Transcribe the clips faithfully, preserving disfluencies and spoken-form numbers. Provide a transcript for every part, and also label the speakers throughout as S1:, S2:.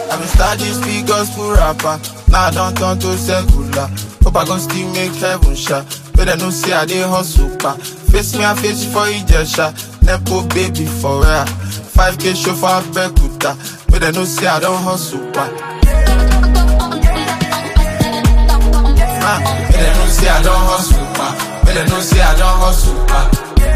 S1: I been start this big gospel rapper. Now I don't turn to secular. Hope I gon' still make heaven shot. But I know see I dey hustle pa. Face me, I face you for Ijesha. Nepo baby for real. five K show for Bekuta. But I know see I don't hustle pa. But I know see I don't hustle pa. But I know see I don't hustle pa.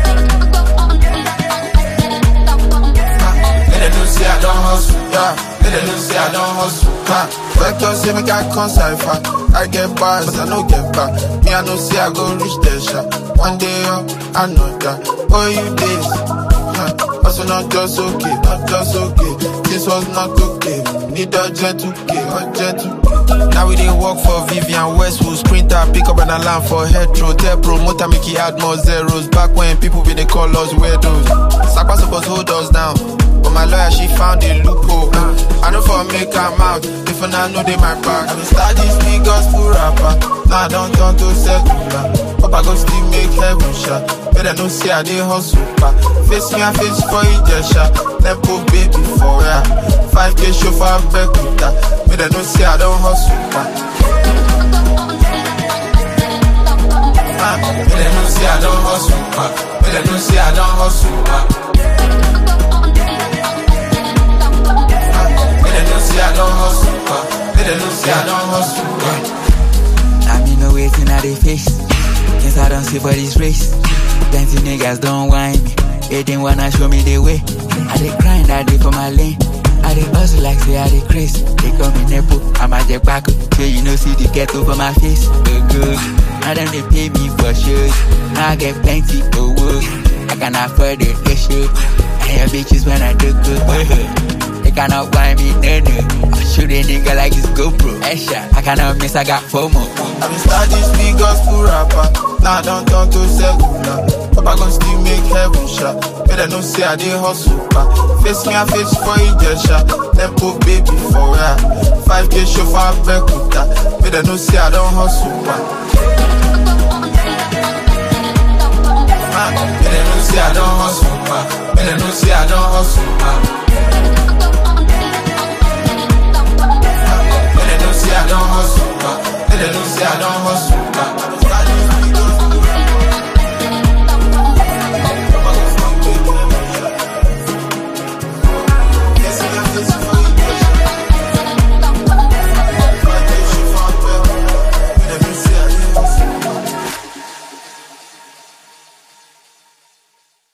S1: But I know see I don't hustle, yeah. But I know see I don't hustle, ha. Vector say me I come cipher. I get bars, but I no get back. Me I know see I go reach the shot. One day up, I know that. Oh you days, huh? Also not just okay, not just okay. This was not okay. Need a jet two K, a jet two K. Now we didn't work for Vivian Westwood. Sprinter, pick up an alarm for Hetro. Tell promoter make he add more zeros. Back when people be they call us weirdos. Sapa supposed hold us down, but my lawyer she found a loophole. I know for make am out. If I now know they my back. I been start this big gospel rapper. Now I don't turn to secular. Hope I go still make heaven shot. But I know see I dey hustle pa. Face me, I face for Ijesha. Nepo baby for real. five K show for Bekuta. But I know see I don't hustle pa. But I know see I don't hustle pa. But I know see I don't hustle pa. But I know see I don't hustle pa. But I know see I don't hustle pa.
S2: I mean no waiting at the face. Guess I don't see for this race. Plenty niggas don't whine me. They didn't wanna show me the way. I dey grind, I dey for my lane. I dey hustle like say I dey crazy. They call me Nepo, I'm a Jackpaco. So you know see the ghetto for my face. Oh good, now them they pay me for shows. Now I get plenty of work. I can afford the issue. And your bitches when I do good. They cannot buy me, no no. I shoot a nigga like it's GoPro. Esha, I cannot miss, I got FOMO.
S1: I been start this big gospel rapper. Now I don't turn to secular. Hope I gon' still make heaven shot. But I know see I dey hustle pa. Face me, I face for Ijesha. Nepo baby for real. five K show for Bekuta. But I know see I don't hustle pa. But I know see I don't hustle pa. But I know see I don't hustle pa.